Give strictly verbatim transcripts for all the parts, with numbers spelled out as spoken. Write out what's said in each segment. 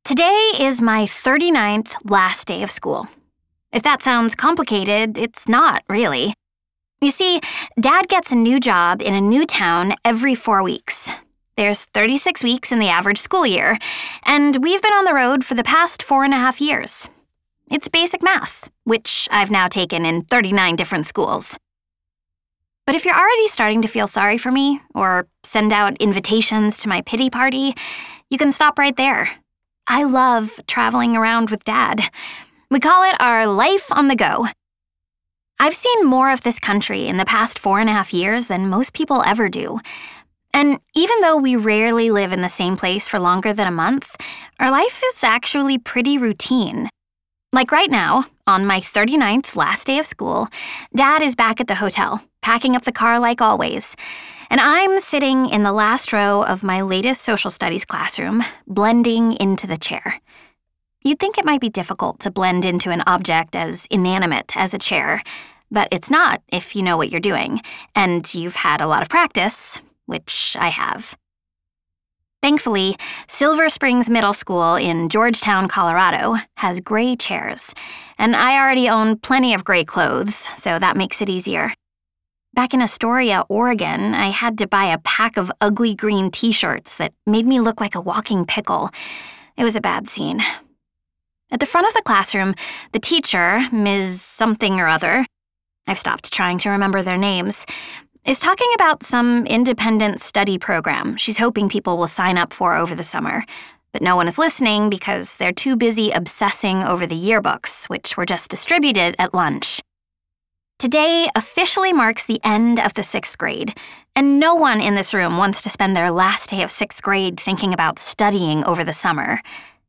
Today is my thirty-ninth last day of school. If that sounds complicated, it's not, really. You see, Dad gets a new job in a new town every four weeks. There's thirty-six weeks in the average school year, and we've been on the road for the past four and a half years. It's basic math, which I've now taken in thirty-nine different schools. But if you're already starting to feel sorry for me, or send out invitations to my pity party, you can stop right there. I love traveling around with Dad. We call it our life on the go. I've seen more of this country in the past four and a half years than most people ever do. And even though we rarely live in the same place for longer than a month, our life is actually pretty routine. Like right now, on my thirty-ninth last day of school, Dad is back at the hotel, packing up the car like always, and I'm sitting in the last row of my latest social studies classroom, blending into the chair. You'd think it might be difficult to blend into an object as inanimate as a chair, but it's not if you know what you're doing, and you've had a lot of practice, which I have. Thankfully, Silver Springs Middle School in Georgetown, Colorado, has gray chairs, and I already own plenty of gray clothes, so that makes it easier. Back in Astoria, Oregon, I had to buy a pack of ugly green t-shirts that made me look like a walking pickle. It was a bad scene. At the front of the classroom, the teacher, Miz Something or other, I've stopped trying to remember their names, is talking about some independent study program she's hoping people will sign up for over the summer. But no one is listening because they're too busy obsessing over the yearbooks, which were just distributed at lunch. Today officially marks the end of the sixth grade, and no one in this room wants to spend their last day of sixth grade thinking about studying over the summer.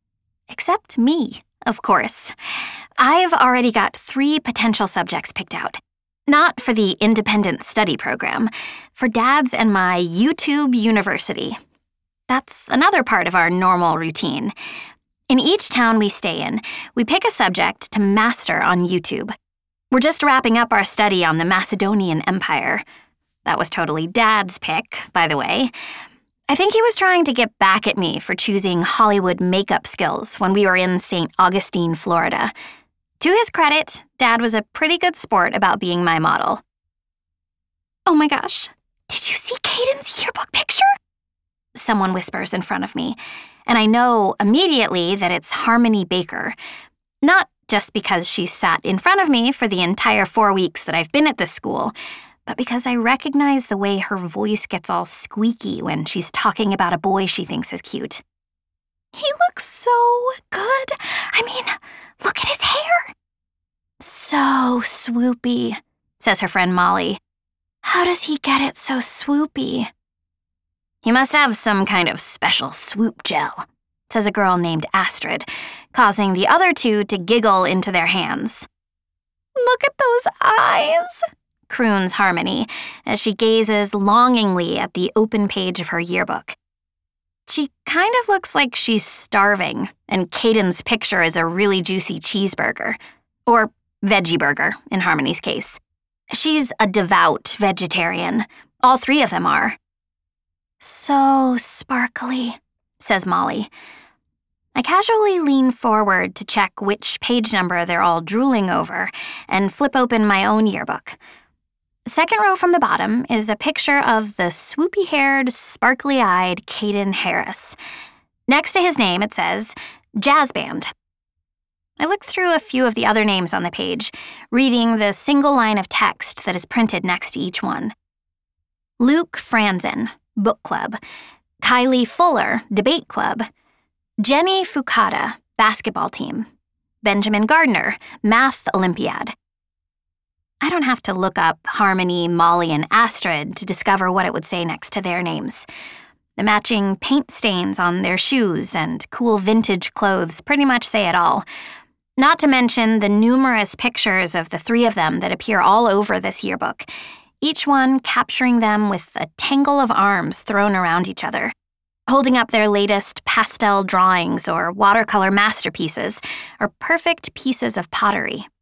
Except me, of course. I've already got three potential subjects picked out. Not for the independent study program, for Dad's and my YouTube University. That's another part of our normal routine. In each town we stay in, we pick a subject to master on YouTube. We're just wrapping up our study on the Macedonian Empire. That was totally Dad's pick, by the way. I think he was trying to get back at me for choosing Hollywood makeup skills when we were in Saint Augustine, Florida. To his credit, Dad was a pretty good sport about being my model. Oh my gosh, did you see Caden's yearbook picture? Someone whispers in front of me, and I know immediately that it's Harmony Baker. Not just because she sat in front of me for the entire four weeks that I've been at this school, but because I recognize the way her voice gets all squeaky when she's talking about a boy she thinks is cute. He looks so good. I mean, look at his hair. So swoopy, says her friend Molly. How does he get it so swoopy? He must have some kind of special swoop gel, says a girl named Astrid, causing the other two to giggle into their hands. Look at those eyes, croons Harmony, as she gazes longingly at the open page of her yearbook. She kind of looks like she's starving, and Caden's picture is a really juicy cheeseburger. Or veggie burger, in Harmony's case. She's a devout vegetarian. All three of them are. So sparkly, says Molly. I casually lean forward to check which page number they're all drooling over and flip open my own yearbook. Second row from the bottom is a picture of the swoopy-haired, sparkly-eyed Caden Harris. Next to his name, it says, Jazz Band. I look through a few of the other names on the page, reading the single line of text that is printed next to each one. Luke Franzen, Book Club. Kylie Fuller, Debate Club. Jenny Fukada, Basketball Team. Benjamin Gardner, Math Olympiad. I don't have to look up Harmony, Molly, and Astrid to discover what it would say next to their names. The matching paint stains on their shoes and cool vintage clothes pretty much say it all. Not to mention the numerous pictures of the three of them that appear all over this yearbook, each one capturing them with a tangle of arms thrown around each other, holding up their latest pastel drawings or watercolor masterpieces, or perfect pieces of pottery.